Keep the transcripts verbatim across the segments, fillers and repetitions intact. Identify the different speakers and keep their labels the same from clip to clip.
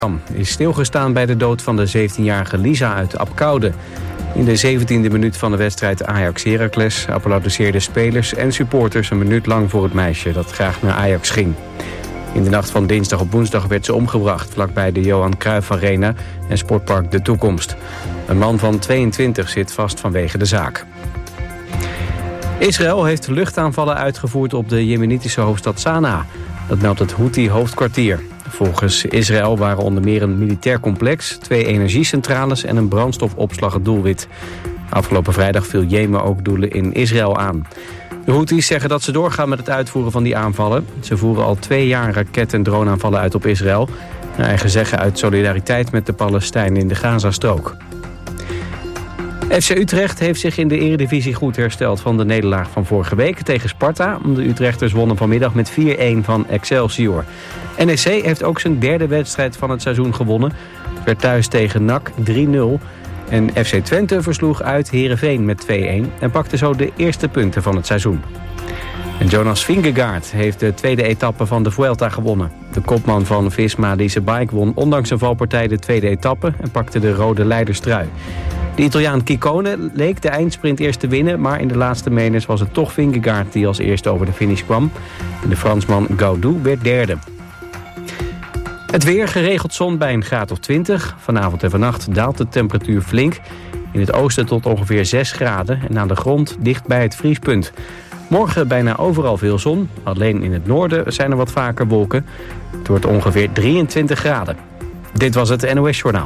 Speaker 1: is stilgestaan bij de dood van de zeventienjarige Lisa uit Apkoude. In de zeventiende minuut van de wedstrijd Ajax-Heracles applaudisseerden spelers en supporters een minuut lang voor het meisje dat graag naar Ajax ging. In de nacht van dinsdag op woensdag werd ze omgebracht vlakbij de Johan Cruijff Arena en sportpark De Toekomst. Een man van tweeëntwintig zit vast vanwege de zaak. Israël heeft luchtaanvallen uitgevoerd op de jemenitische hoofdstad Sanaa. Dat meldt het Houthi-hoofdkwartier. Volgens Israël waren onder meer een militair complex, twee energiecentrales en een brandstofopslag het doelwit. Afgelopen vrijdag viel Jemen ook doelen in Israël aan. De Houthis zeggen dat ze doorgaan met het uitvoeren van die aanvallen. Ze voeren al twee jaar raket- en droneaanvallen uit op Israël. Naar eigen zeggen uit solidariteit met de Palestijnen in de Gazastrook. F C Utrecht heeft zich in de Eredivisie goed hersteld van de nederlaag van vorige week tegen Sparta. De Utrechters wonnen vanmiddag met vier-een van Excelsior. N E C heeft ook zijn derde wedstrijd van het seizoen gewonnen. Het werd thuis tegen N A C drie nul. En F C Twente versloeg uit Heerenveen met twee-een en pakte zo de eerste punten van het seizoen. En Jonas Vingegaard heeft de tweede etappe van de Vuelta gewonnen. De kopman van Visma Lease Bike won ondanks een valpartij de tweede etappe en pakte de rode leiderstrui. De Italiaan Ciccone leek de eindsprint eerst te winnen, maar in de laatste meters was het toch Vingegaard die als eerste over de finish kwam. En de Fransman Gaudu werd derde. Het weer, geregeld zon bij een graad of twintig. Vanavond en vannacht daalt de temperatuur flink. In het oosten tot ongeveer zes graden en aan de grond dicht bij het vriespunt. Morgen bijna overal veel zon. Alleen in het noorden zijn er wat vaker wolken. Het wordt ongeveer drieëntwintig graden. Dit was het N O S Journaal.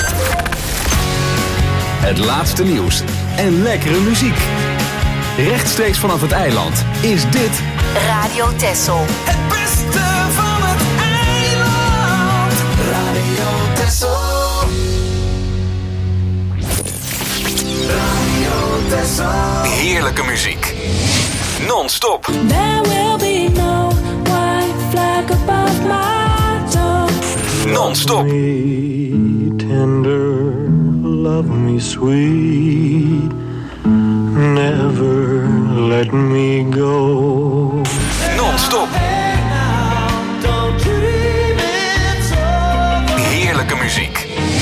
Speaker 2: Het laatste nieuws en lekkere muziek. Rechtstreeks vanaf het eiland is dit
Speaker 3: Radio Texel.
Speaker 4: Het beste van het eiland. Radio Texel. Radio Texel.
Speaker 2: heerlijke muziek. Non-stop.
Speaker 5: There will be no white flag above my door.
Speaker 2: Non-stop.
Speaker 6: Tender, love me sweet, never let me go.
Speaker 2: Non-stop. Heerlijke muziek.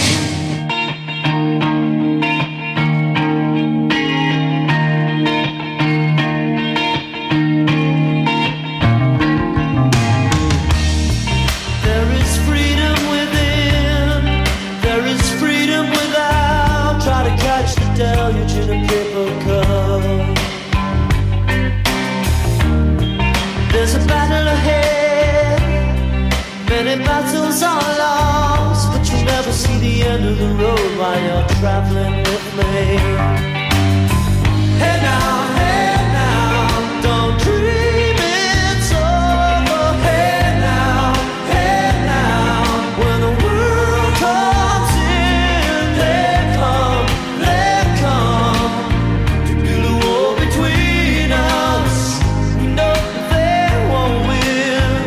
Speaker 7: There's a battle ahead, many battles are lost, but you'll never see the end of the road while you're traveling with me. Hey now, hey now, don't dream it's over. Hey now, hey now, when the world comes in, they come, they come to build a wall between us. No, they won't win.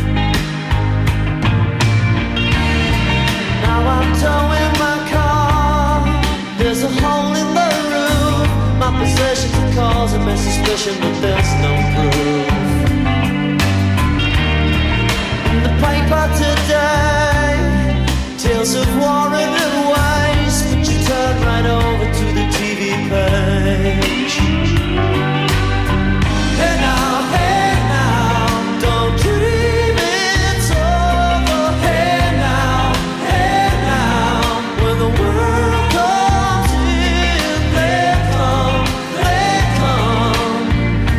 Speaker 7: Now I'm towing my car. There's a hole in the roof. My possessions are causing me suspicion, but there's no proof. In the paper today, tales of war and waste, but you turn right over to the T V page. Hey now, hey now, don't dream it's over. Hey now, hey now, when the world comes in, they come, they come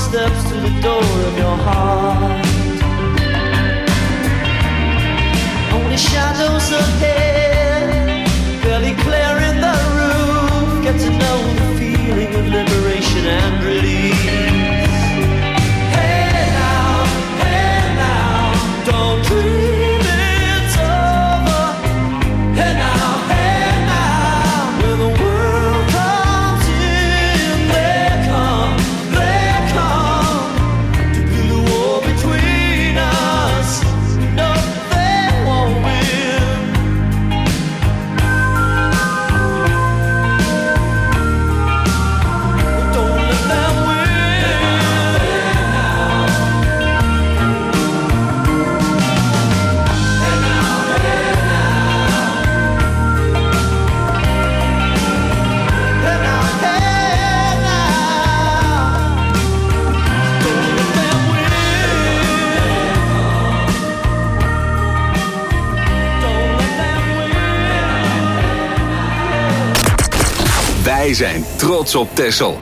Speaker 7: steps to the door of your heart. Only shadows ahead, barely clearing the roof. Get to know the feeling of liberation and release. Hey now, hey now, don't dream it's over. Hey now, hey now, when the world comes in, they come, they come to build a wall between us. No, they won't win. Don't let them win. Hey now, hey now, hey now, hey now, don't let them win. Don't let them win.
Speaker 2: Wij zijn trots op Texel.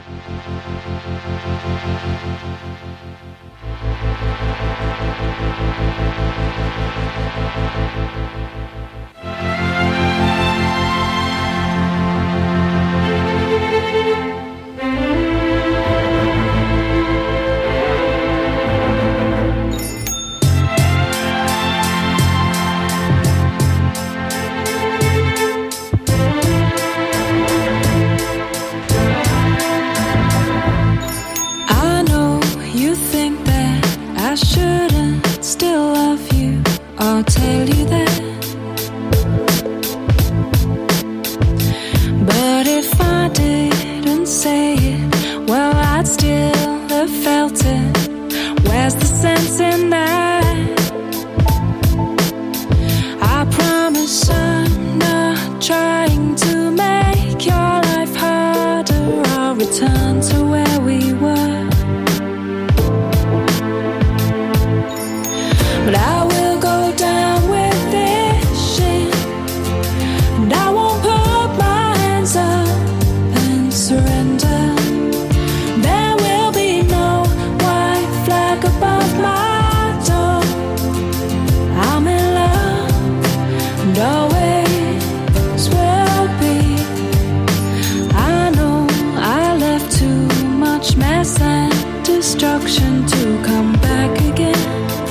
Speaker 5: I know you think that I shouldn't still love you. I'll tell you that. But if I didn't say it, well, I'd still have felt it. Where's the sense in that? I promise I'm not trying to make your life harder. I'll return to where we were. But I will go down with this shit, and I won't put my hands up and surrender. There will be no white flag above my door. I'm in love and always will be. I know I left too much mess and destruction to come back again.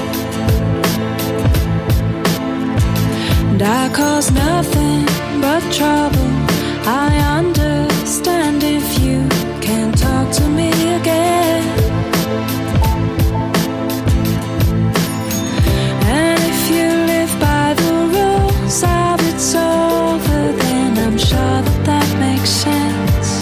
Speaker 5: And I cause nothing but trouble. I understand if you can't talk to me again. And if you live by the rules of it's over, then I'm sure that that makes sense.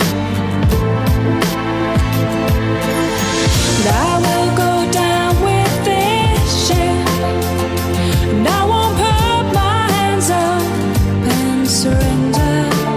Speaker 5: And I will go down with this shit, and I won't put my hands up and surrender.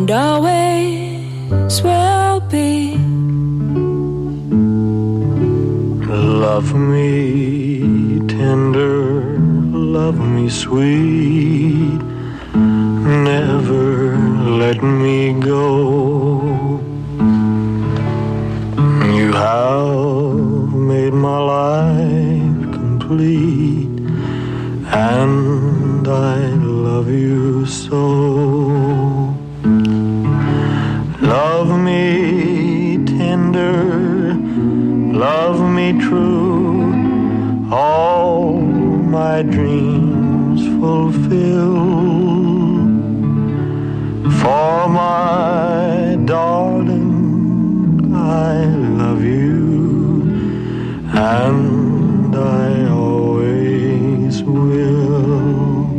Speaker 5: and always will be.
Speaker 6: Love me tender, love me sweet, never let me go. You have made my life complete, and I love you so. Love me tender, love me true, all my dreams fulfill. For my darling, I love you, and I always will.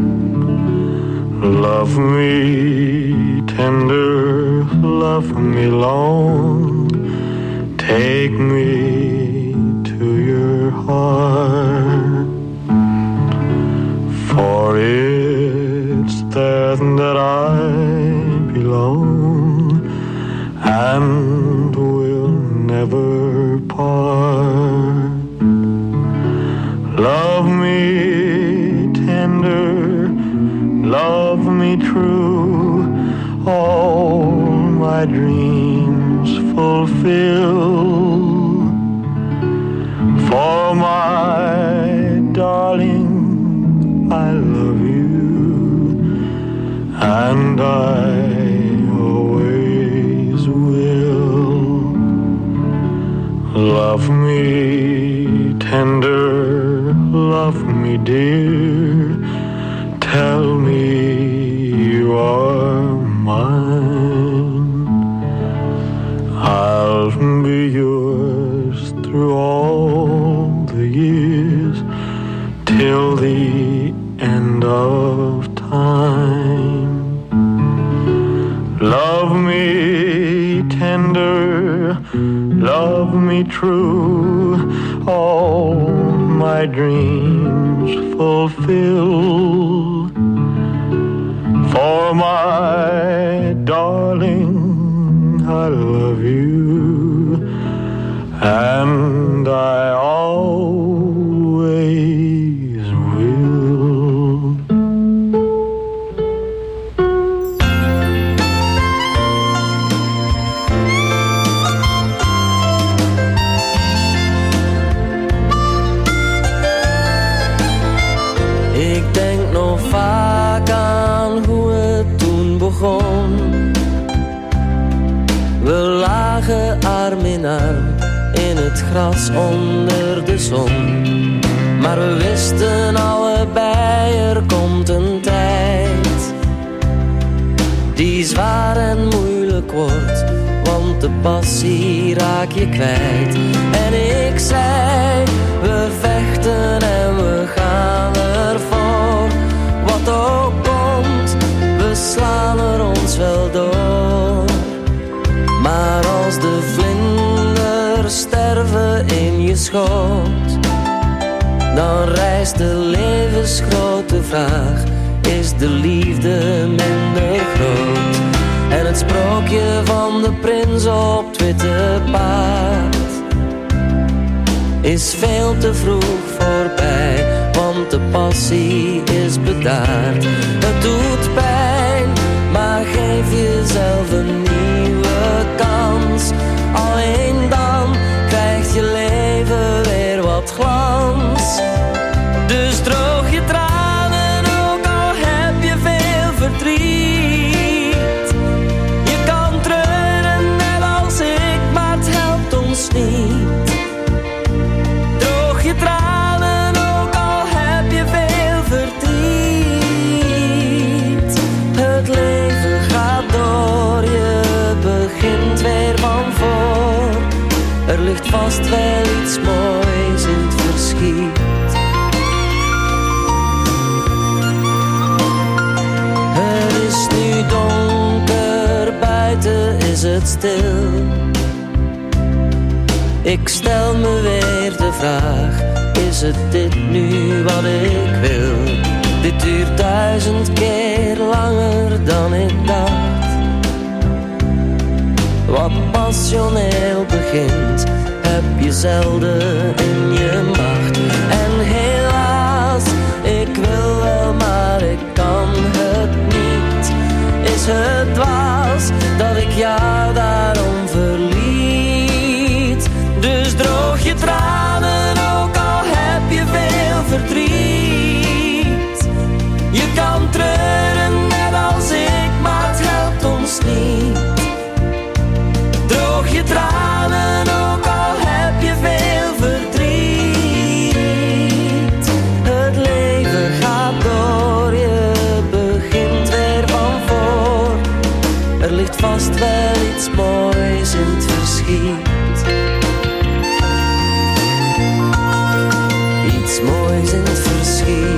Speaker 6: Love me tender, love me long, take me to your heart, for it's there that I belong and will never part. Love me tender, love me true, all my dreams fulfill. For my darling, I love you, and I always will. Love me tender, love me dear, tell me you are mine. I'll be yours through all the years, till the end of time. Love me tender, love me true, all my dreams fulfill. For my darling, I love you, and I always will.
Speaker 3: Ik denk nog vaak aan hoe het toen begon. We lagen arm in arm in het gras onder de zon. Maar we wisten allebei, er komt een tijd die zwaar en moeilijk wordt, want de passie raak je kwijt. En ik zei, we vechten en we gaan ervoor. Wat ook komt, we slaan er ons wel door. Maar als de vlinders sterven in je schoot, dan rijst de levensgrote vraag, is de liefde minder groot? En het sprookje van de prins op het witte paard is veel te vroeg voorbij, want de passie is bedaard. Het doet pijn, maar geef jezelf een nieuwe kans. Alleen dan krijgt je leven weer wat glans. Dus droog je tranen, ook al heb je veel verdriet. Je kan treuren net als ik, maar het helpt ons niet. Droog je tranen, ook al heb je veel verdriet. Het leven gaat door, je begint weer van voor. Er ligt vast wel iets moois in het verschiet. Het is nu donker, buiten is het stil. Ik stel me weer de vraag, is het dit nu wat ik wil? Dit duurt duizend keer langer dan ik dacht. wat passioneel begint, heb je zelden in je macht. En helaas, ik wil wel, maar ik kan het niet. Is het dwaas dat ik jou daarom verliet? Dus droog je tranen, ook al heb je veel verdriet. Je kan treuren net als ik, maar het helpt ons niet. Droog je tranen, ook al heb je veel verdriet. Het leven gaat door, je begint weer van voor. Er ligt vast wel iets moois in het verschiet. Iets moois in het verschiet.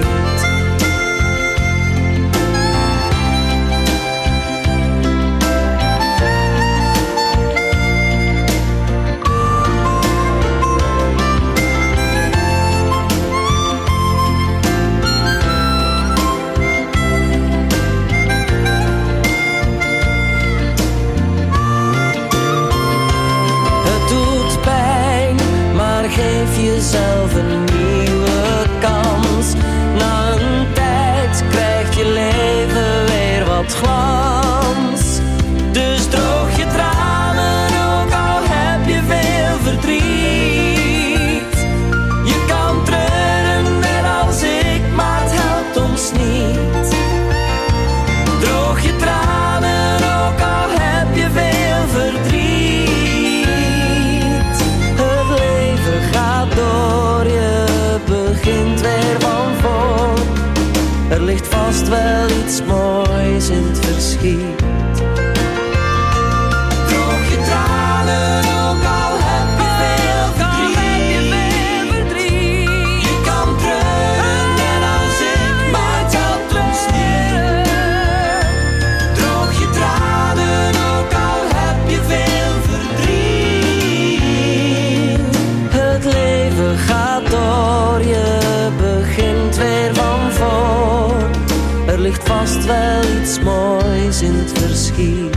Speaker 3: Jezelf een nieuwe kans. Na een tijd krijgt je leven weer wat glans. Dus droog je tranen, ook al heb je veel verdriet. Je kan treuren net als ik, maar het helpt ons niet. Droog je tranen, ook al heb je veel verdriet. Door, je begint weer van voor. Er ligt vast wel iets moois in het verschiet. Droog je tranen, ook al heb je veel verdriet. Je kan treuren net als ik, maar het helpt ons niet. Droog je tranen, ook al heb je veel verdriet. Het leven gaat door, je begint weer van voor. Er ligt vast wel iets moois in het verschiet.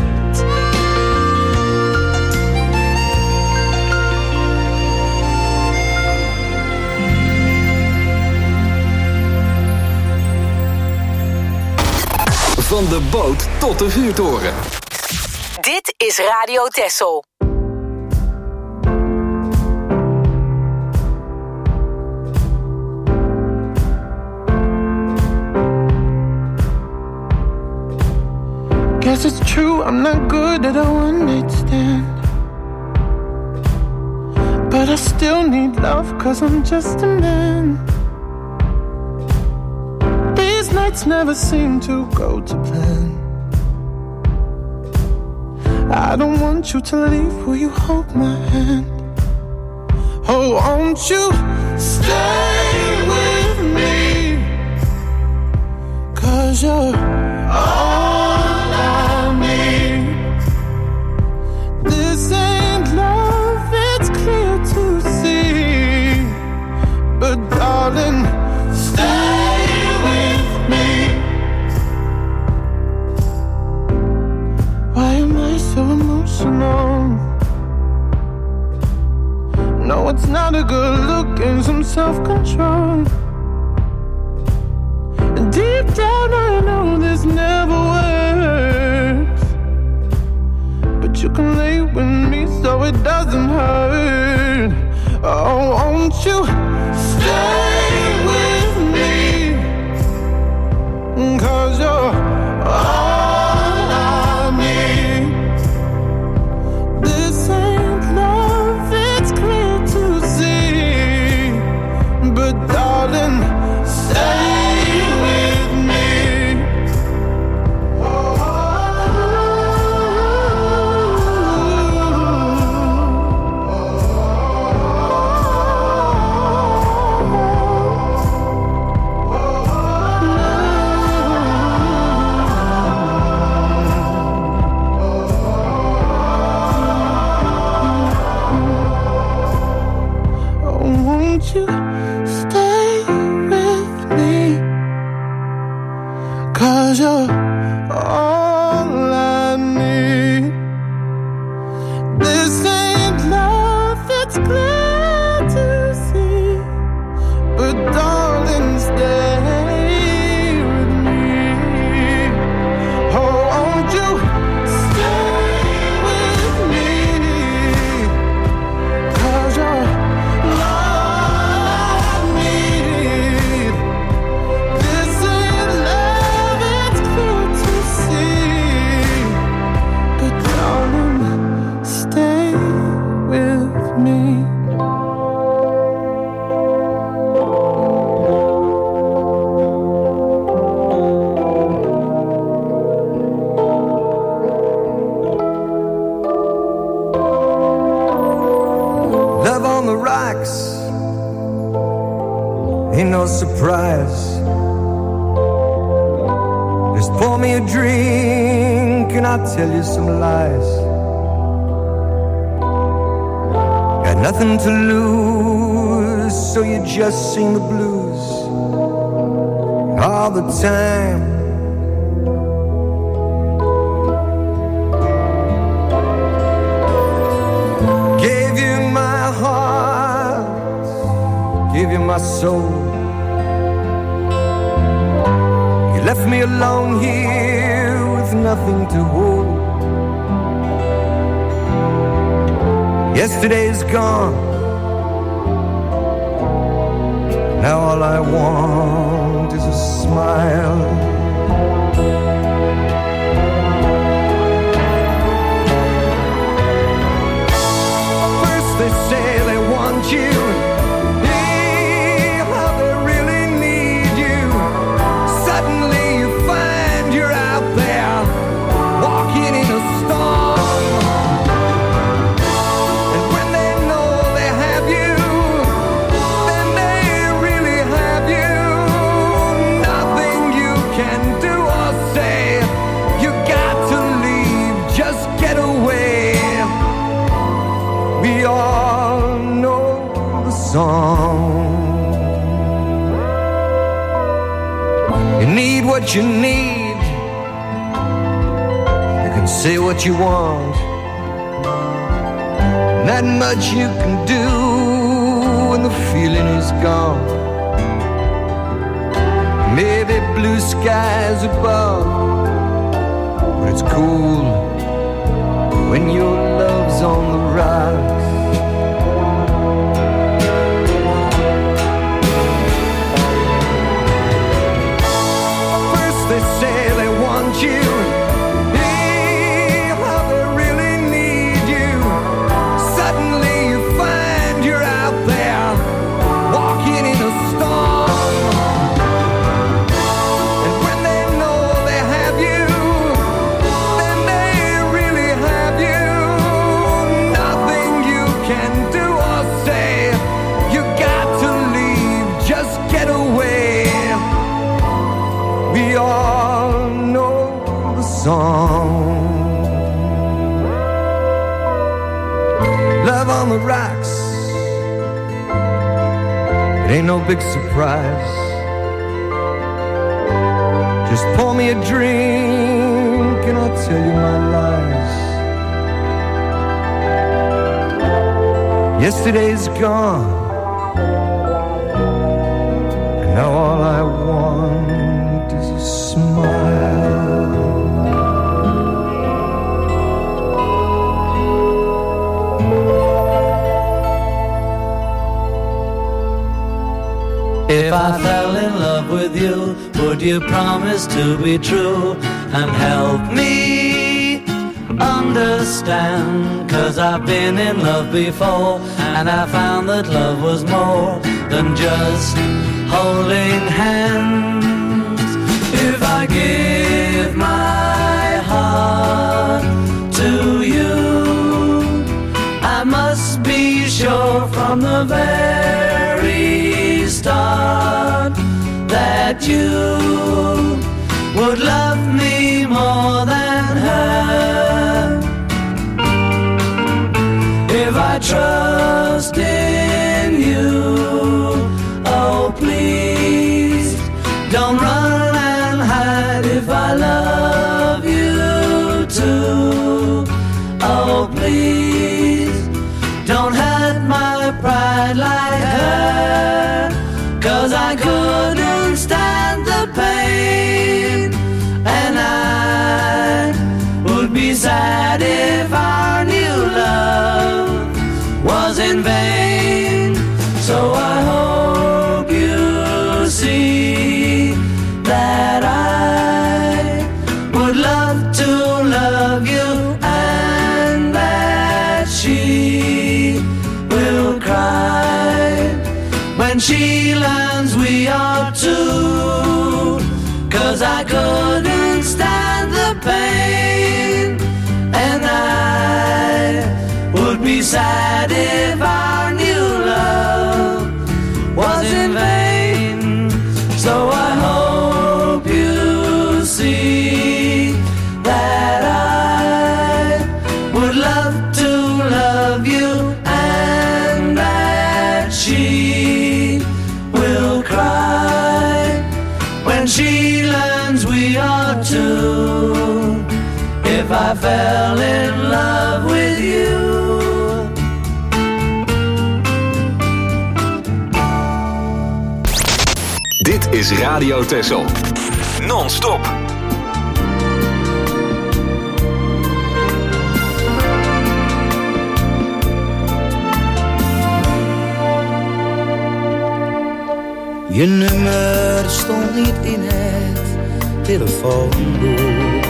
Speaker 2: Van de boot tot de vuurtoren.
Speaker 8: Dit is Radio Texel.
Speaker 6: Guess it's true, I'm not good at a one-night stand. But I still need love, cause I'm just a man. These nights never seem to go to plan. I don't want you to leave, will you hold my hand? Oh, won't you stay with me? Cause you're all this ain't love, it's clear to see. But darling, stay with me. Why am I so emotional? No, it's not a good look and some self-control. And deep down I know this never works. But you can lay with me so it doesn't hurt. Oh, won't you stay with me? Cause you're all I need. This ain't love, it's clear to see. But darling, stay with me. You stay with me, cause you're all I need.
Speaker 9: surprise. Just pour me a drink and I'll tell you some lies. Got nothing to lose, so you just sing the blues all the time. Gave you my heart, gave you my soul. You left me alone here with nothing to hold. Yesterday's gone, now all I want is a smile. First they say they want you, hey, how they really need you. Suddenly you find you're out there, walking in a storm. And when they know they have you, then they really have you. Nothing you can do or say, you got to leave, just get away. We all know the song. You need what you need, you can say what you want. Not much you can do when the feeling is gone. Maybe blue skies above, but it's cool when your love's on the rise. First they say they want you, hey, how they really need you. Suddenly you find you're out there, walking in a storm. And when they know they have you, then they really have you. Nothing you can do or say, you got to leave, just get away. We all know the song. Love on the rocks, it ain't no big surprise. Just pour me a drink and I'll tell you my lies. Yesterday's gone, and now all I want is a smile.
Speaker 10: If I fell in love with you, would you promise to be true and help me understand? 'Cause I've been in love before and I found that love was more than just holding hands. If I give my heart to you, I must be sure from the very start that you would love me more than her. If I trust in you, oh please don't run and hide. If I love you too, oh please don't hurt my pride like her. 'Cause I couldn't stand the pain, and I would be sad if our new love was in vain. So I hope you see that I would love to love you, and that she will cry when she learns we are two. 'Cause I couldn't stand the pain, and I would be sad if our new love was in vain. lands we are two. If I fell in love with you.
Speaker 2: Dit is Radio Texel. Non-stop.
Speaker 11: Je nummer stond niet in het telefoonboek.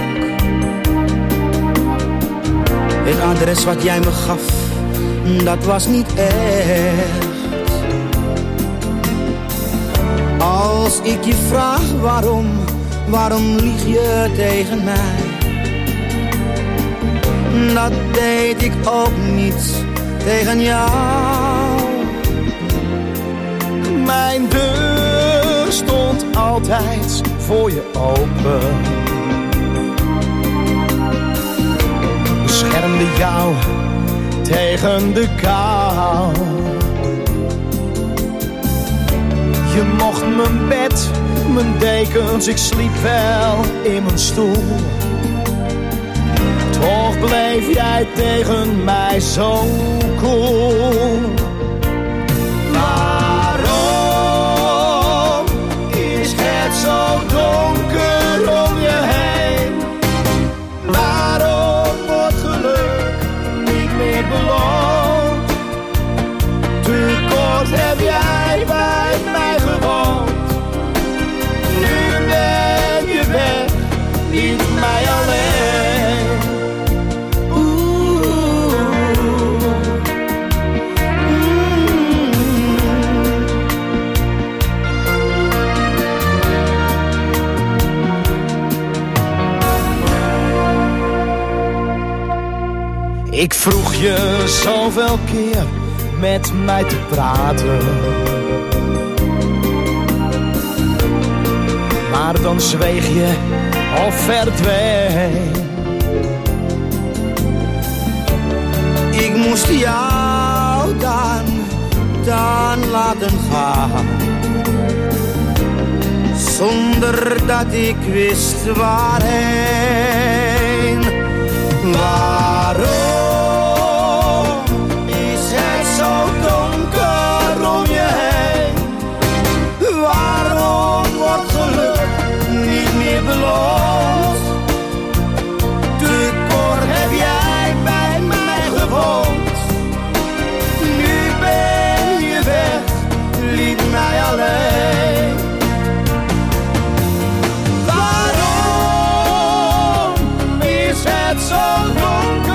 Speaker 11: Het adres wat jij me gaf, dat was niet echt. Als ik je vraag waarom, waarom lieg je tegen mij? Dat deed ik ook niet tegen jou.
Speaker 12: Mijn deur stond altijd voor je open. Beschermde jou tegen de kou. Je mocht mijn bed, mijn dekens, ik sliep wel in mijn stoel. Toch bleef jij tegen mij zo cool. Waarom is het zo donker om je heen? Waarom wordt geluk niet meer beloond? Te kort heb jij bij mij gewoond. Nu ben je weg, niet mij alleen. Oeh. Mm. Ik vroeg je zoveel keer met mij te praten, maar dan zweeg je of verdween.
Speaker 11: Ik moest jou dan, dan laten gaan, zonder dat ik wist waarheen. Waarom is het zo donker om je heen? Waarom wordt geluk niet meer beloond? Te kort heb jij bij mij gewoond. Nu ben je weg, liet mij alleen. Waarom is het zo donker?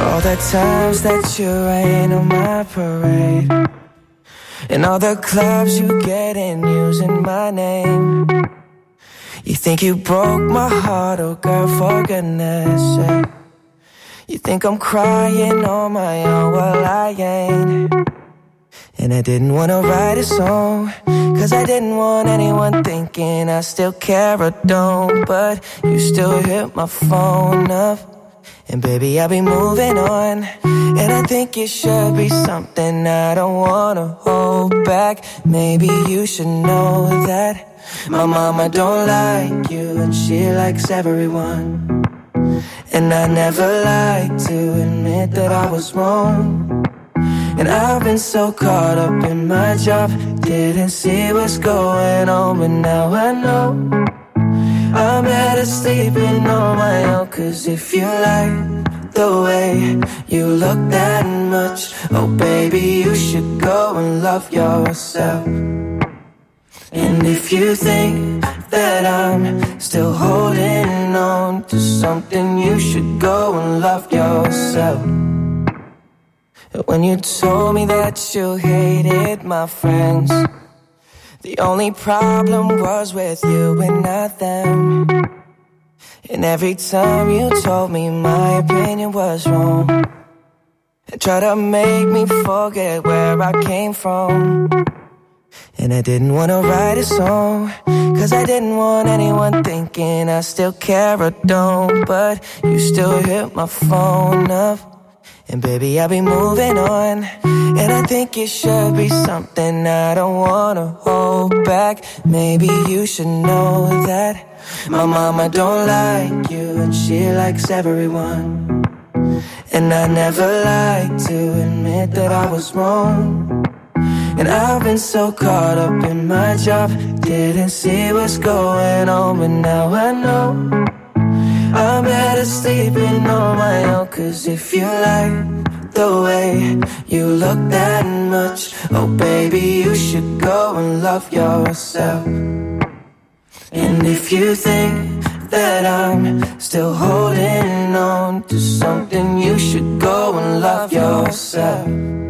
Speaker 3: all the times that you rain on my parade, and all the clubs you get in using my name. You think you broke my heart, oh girl, for goodness sake. You think I'm crying on my own, well I ain't. And I didn't wanna write a song, cause I didn't want anyone thinking I still care or don't. But you still hit my phone up, and baby I'll be moving on. And I think it should be something I don't wanna hold back. Maybe you should know that my mama don't like you, and she likes everyone. And I never like to admit that I was wrong. And I've been so caught up in my job, didn't see what's going on. But now I know I'm better sleeping on my own. Cause if you like the way you look that much, oh baby, you should go and love yourself. And if you think that I'm still holding on to something, you should go and love yourself. When you told me that you hated my friends, the only problem was with you and not them. And every time you told me my opinion was wrong, and tried to make me forget where I came from. And I didn't want to write a song, cause I didn't want anyone thinking I still care or don't. But you still hit my phone up, and baby I'll be moving on. And I think it should be something I don't wanna hold back. Maybe you should know that my mama don't like you, and she likes everyone. And I never like to admit that I was wrong. And I've been so caught up in my job, didn't see what's going on. But now I know I'm better sleeping on my own. Cause if you like the way you look that much, oh baby, you should go and love yourself. And if you think that I'm still holding on to something, you should go and love yourself.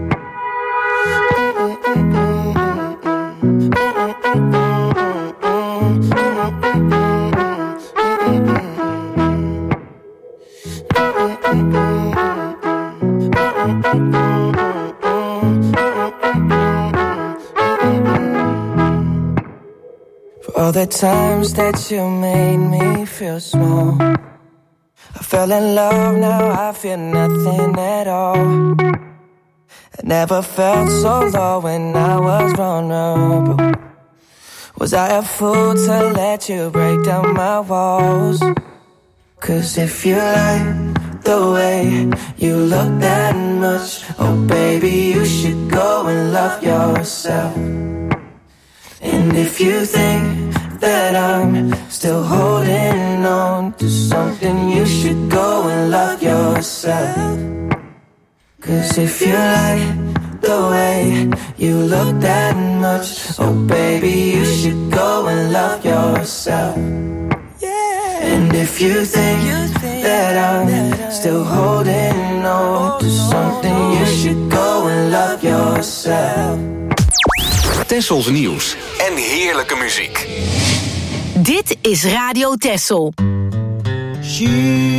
Speaker 3: For all the times that you made me feel small, I fell in love, now I feel nothing at all. I never felt so low when I was vulnerable. Was I a fool to let you break down my walls? Cause if you like the way you look that much, oh baby, you should go and love yourself. And if you think that I'm still holding on to something, you should go and love yourself. Cause if you like the way you look that much, oh baby, you should go and love yourself. And if you think that I'm still holding on to something, you should go and love yourself.
Speaker 2: Tessels nieuws en heerlijke muziek.
Speaker 8: Dit is Radio Tessel.
Speaker 12: She's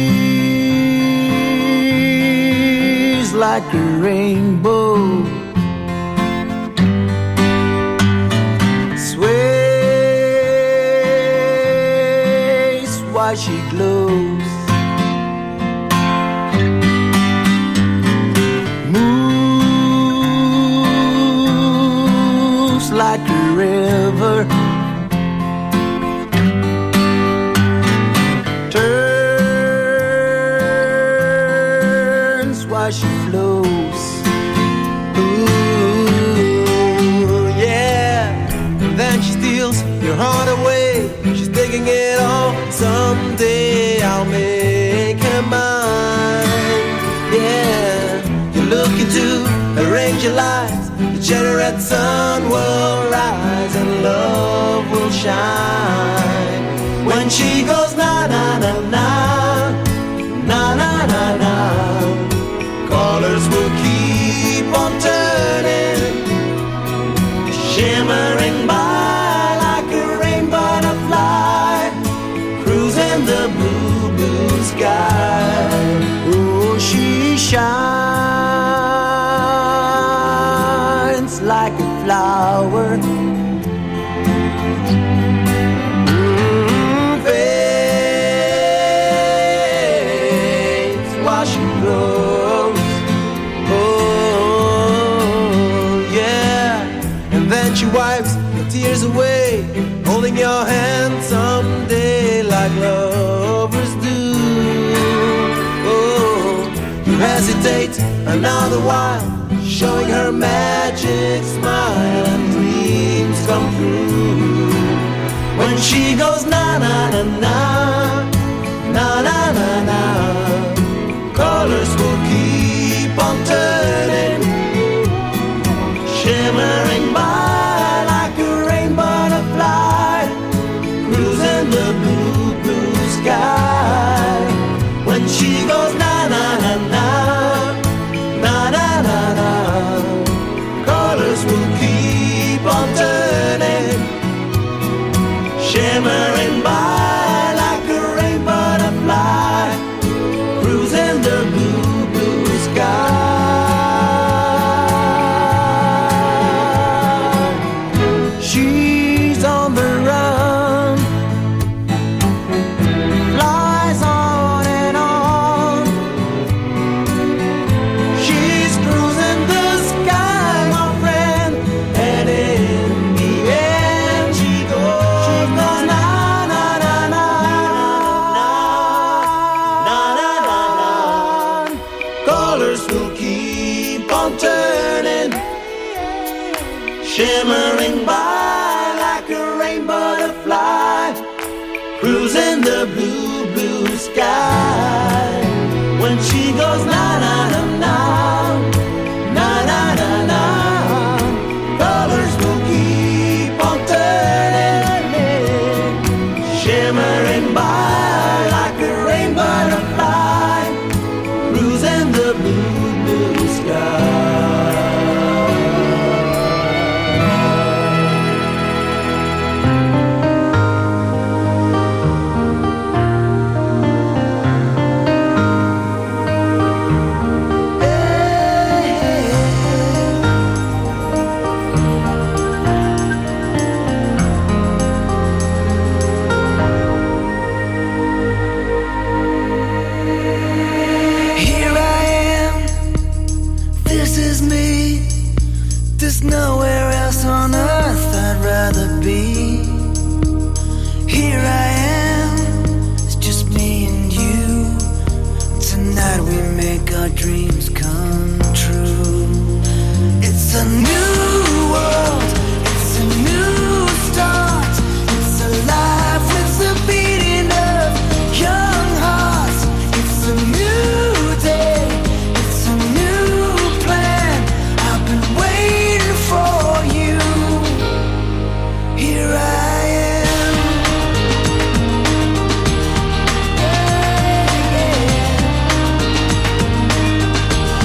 Speaker 12: like a rainbow, sways while she glows, moves like a river, turns while she flows. Ooh, yeah. And then she steals your heart away. She's taking it all. Someday I'll make her mine. Yeah. You're looking to arrange your lives. The generate sun will rise and love will shine. When she goes na na na na, na na na na, flower. Mm, fades while she grows. Oh, yeah. And then she wipes the tears away, holding your hand someday like lovers do. Oh, you hesitate another while, showing her magic smile and dreams come true. When she goes na na na na, na na na na, colors will keep on turning, shimmering by like a rainbow butterfly, cruising the blue, blue sky. When she goes na na na na, na na na na, colors will keep on turning, shimmering by like a rainbow butterfly, cruising the blue, blue sky. She's on the run, flies on and on. She's cruising the sky, my friend, and in the end she goes, she goes na na na na, na na na na. Colors will keep on turning, shimmering by like a rainbow butterfly, cruising the blue, blue sky. When she goes na na na na, na na na na, colors will keep on turning, shimmering by like a rainbow butterfly, cruising the blue, blue sky. Here I am, this is me. There's nowhere else on earth I'd rather be. Here I am, it's just me and you. Tonight we make our dreams come true. It's a new world, it's a new start. It's alive with the beating of young hearts. It's a new day, it's a new plan. I've been waiting for you. Here I am. Yeah, yeah.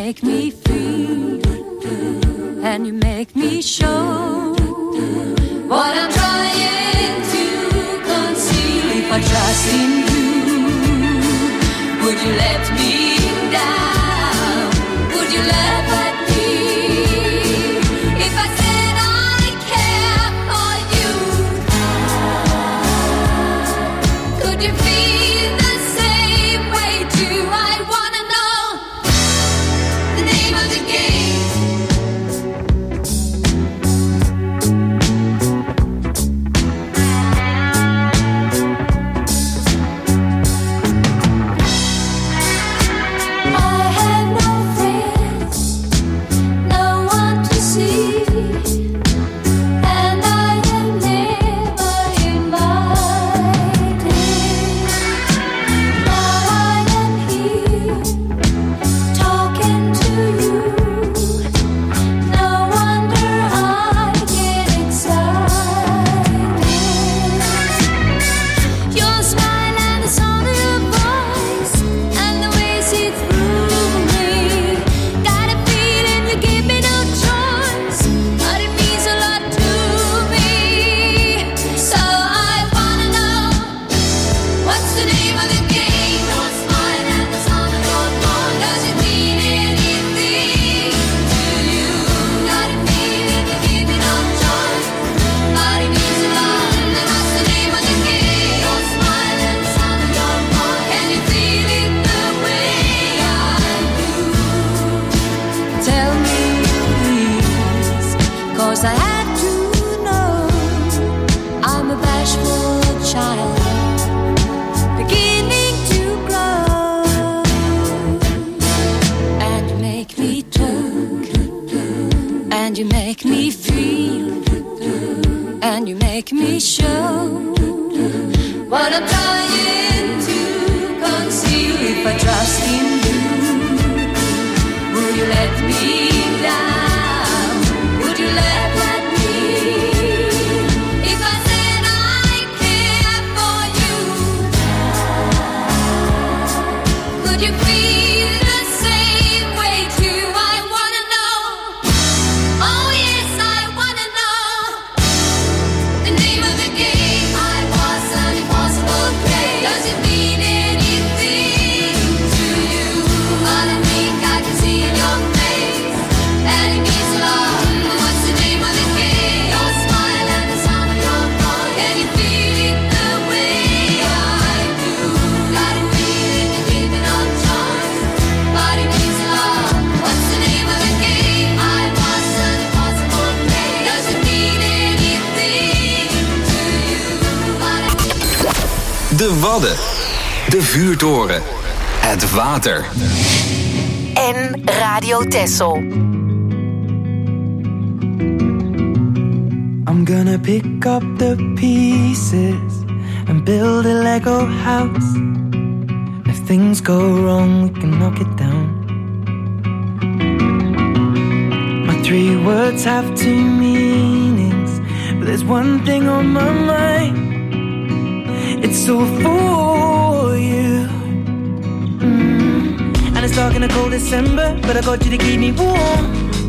Speaker 5: make me feel, and you make me show what I'm trying to conceal. If I trust in you, would you let me down? Would you laugh at me if I said I care for you? Could you feel the same way too? I wanna know the name of the game.
Speaker 2: De Wadden, de vuurtoren, het water.
Speaker 8: En Radio Texel.
Speaker 11: I'm gonna pick up the pieces and build a Lego house. If things go wrong, we can knock it down. My three words have two meanings, but there's one thing on my mind. It's all for you. Mm. And it's dark in a cold December, but I got you to keep me warm.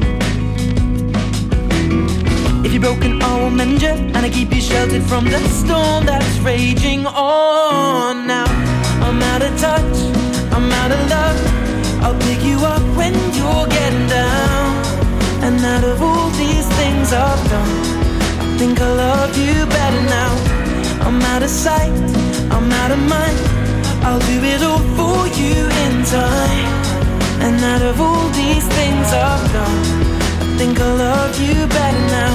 Speaker 11: If you're broken, I will mend you, and I keep you sheltered from the storm that's raging on. Now I'm out of touch, I'm out of love. I'll pick you up when you're getting down. And out of all these things I've done, I think I love you better now. I'm out of sight, I'm out of mind. I'll do it all for you in time. And out of all these things I've done, I think I love you better now.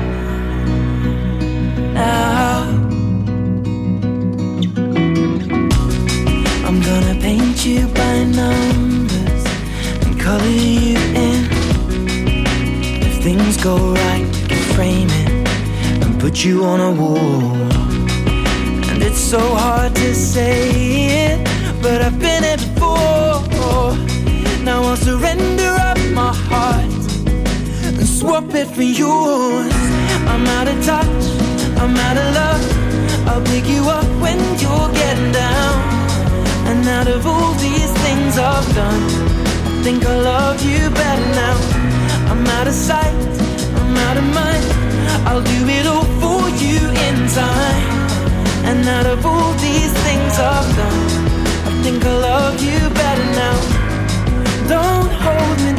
Speaker 11: Now I'm gonna paint you by numbers and color you in. If things go right, we can frame it and put you on a wall. It's so hard to say it, but I've been it before. Now I'll surrender up my heart and swap it for yours. I'm out of touch, I'm out of love. I'll pick you up when you're getting down. And out of all these things I've done, I think I love you better now. I'm out of sight, I'm out of mind. I'll do it all for you in time. And out of all these things I've done, I think I love you better now. Don't hold me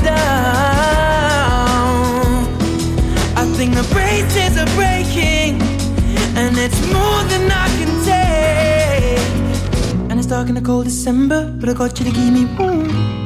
Speaker 11: down. I think the braces are breaking, and it's more than I can take. And it's dark in the cold December, but I got you to keep me warm.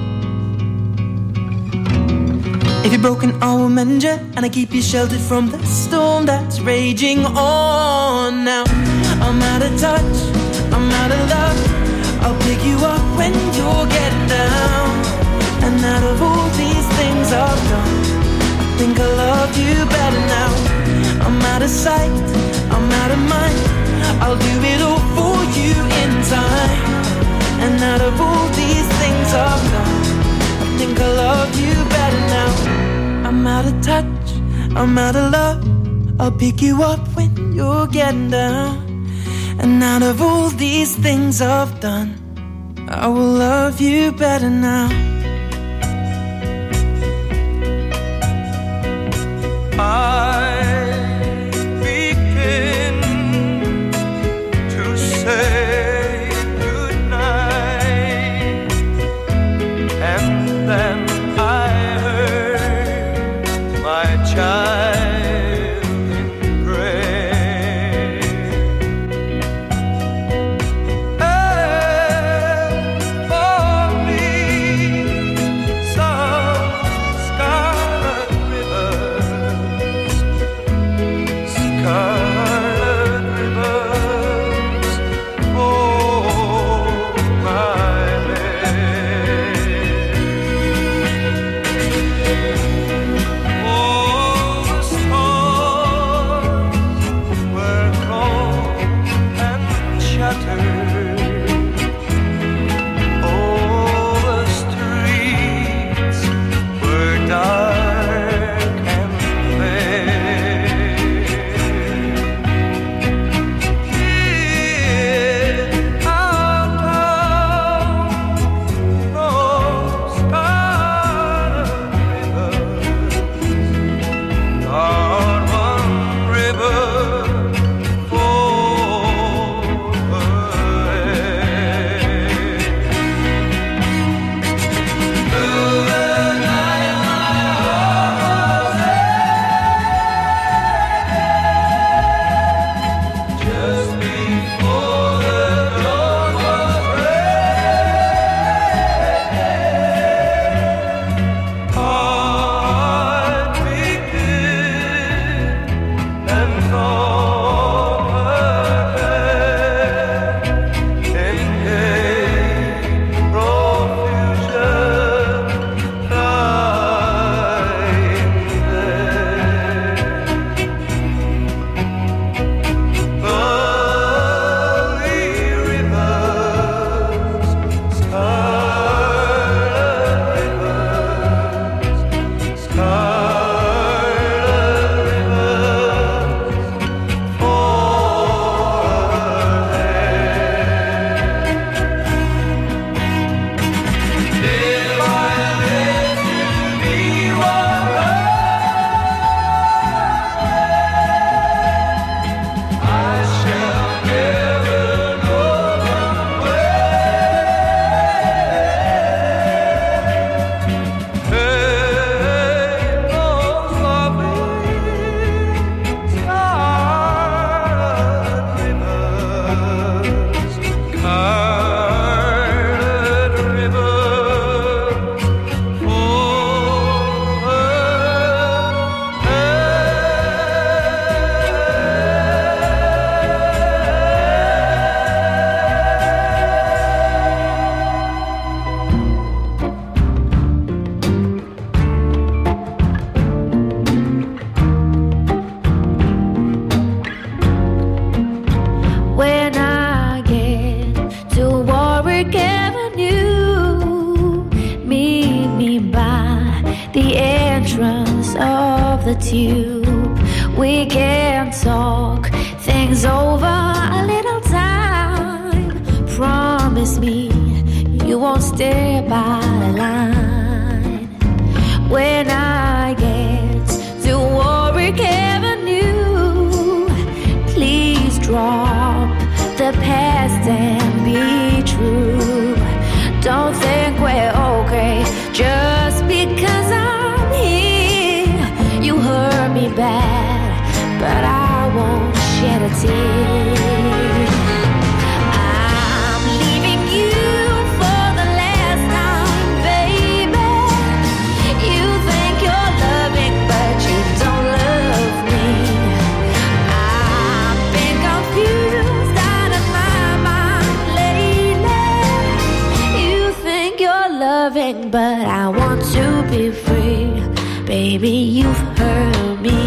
Speaker 11: If you're broken, I will mend you, and I keep you sheltered from the storm that's raging on. Now I'm out of touch, I'm out of love. I'll pick you up when you're getting down. And out of all these things I've done, I think I love you better now. I'm out of sight, I'm out of mind. I'll do it all for you in time. And out of all these things I've done, I think I love you better now. I'm out of touch, I'm out of love. I'll pick you up when you're getting down. And out of all these things I've done, I will love you better now.
Speaker 7: I begin to say goodnight, and then I heard my child pray. And for me, some scarlet rivers, scarlet rivers, oh my babe. Oh, the stars were cold and shattered. Oh, the streets were dark and bare. In our town, no scarlet rivers, not one river just before the dawn was red, heart began and thought ahead in gay profusion, lying there. Pearly rivers, scarlet rivers, scarlet rivers, for if I live to be one I shall never know them well. Hey, those lovely scarlet rivers, scarlet rivers, for
Speaker 5: When I get to Warwick Avenue, meet me by the entrance of the tube. We can talk things over a little time. Promise me you won't stay by the line. drop the past and be true. Don't think we're okay just because I'm here. You hurt me bad, but I won't shed a tear. I'm leaving you for the last time, baby. You think you're loving, but you don't love me. I've been confused out of my mind lately. You think you're loving, but I want to be free. Baby, you've hurt me.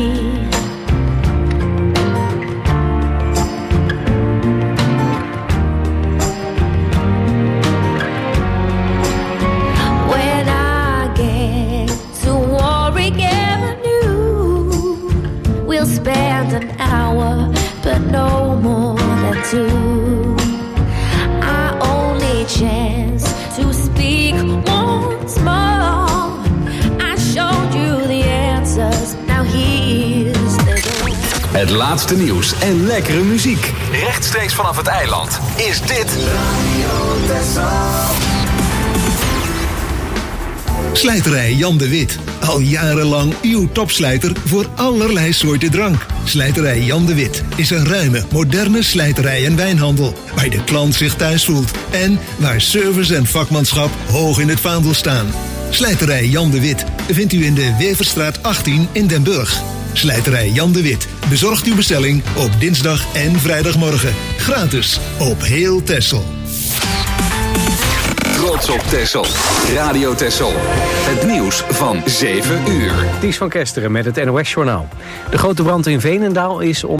Speaker 5: When I get to Warwick Avenue, we'll spend an hour, but no more than two. Our only chance to speak once more. I showed you the answers, now here's the door.
Speaker 2: Het laatste nieuws en lekkere muziek. Rechtstreeks vanaf het eiland is dit
Speaker 4: Radio Texel.
Speaker 13: Slijterij Jan de Wit. Al jarenlang uw topslijter voor allerlei soorten drank. Slijterij Jan de Wit is een ruime, moderne slijterij en wijnhandel. Waar de klant zich thuis voelt. En waar service en vakmanschap hoog in het vaandel staan. Slijterij Jan de Wit vindt u in de Weverstraat achttien in Den Burg. Slijterij Jan de Wit bezorgt uw bestelling op dinsdag en vrijdagmorgen. Gratis op heel Texel.
Speaker 2: Trots op Texel. Radio Texel. Het nieuws van zeven uur.
Speaker 1: Ties van Kesteren met het N O S-journaal. De grote brand in Veenendaal is